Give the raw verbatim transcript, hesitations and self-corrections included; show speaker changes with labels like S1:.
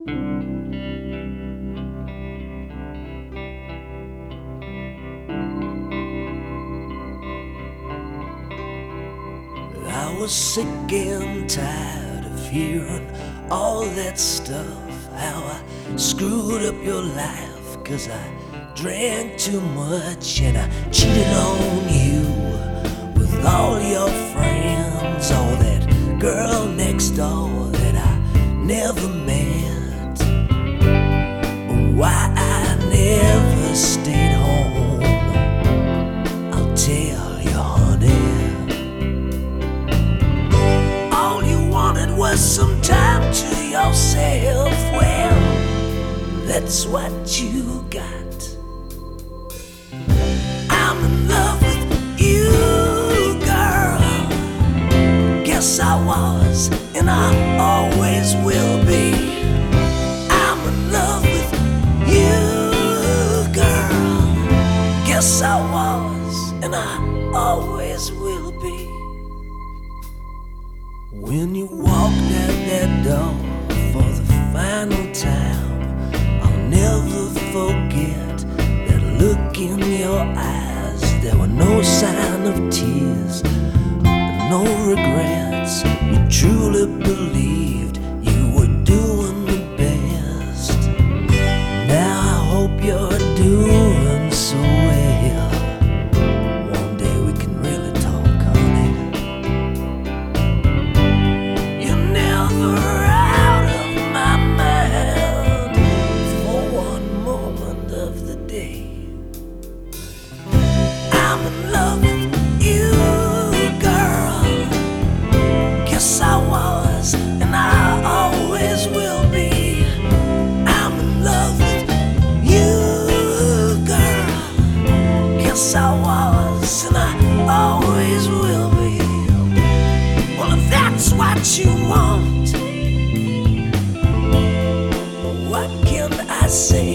S1: I was sick and tired of hearing all that stuff, how I screwed up your life, cause I drank too much and I cheated on you with all your friends, all that girl next door that I never met. Why I never stayed home, I'll tell you, honey. All you wanted was some time to yourself. Well, that's what you got. I'm in love with you, girl. Guess I was, and I always will be. I'm in love with you, girl. Guess I was, and I always will be. When you walked out that door for the final time, I'll never forget that look in your eyes. There were no sign of tears, no regrets. You truly believed you were doing the best. Now I hope you're doing so well. One day we can really talk, honey. You're never out of my mind for one moment of the day. I'm in love with you, girl. Guess I was, and I always will be. I'm in love with you, girl. Guess I was, and I always will be. Well, if that's what you want, what can I say?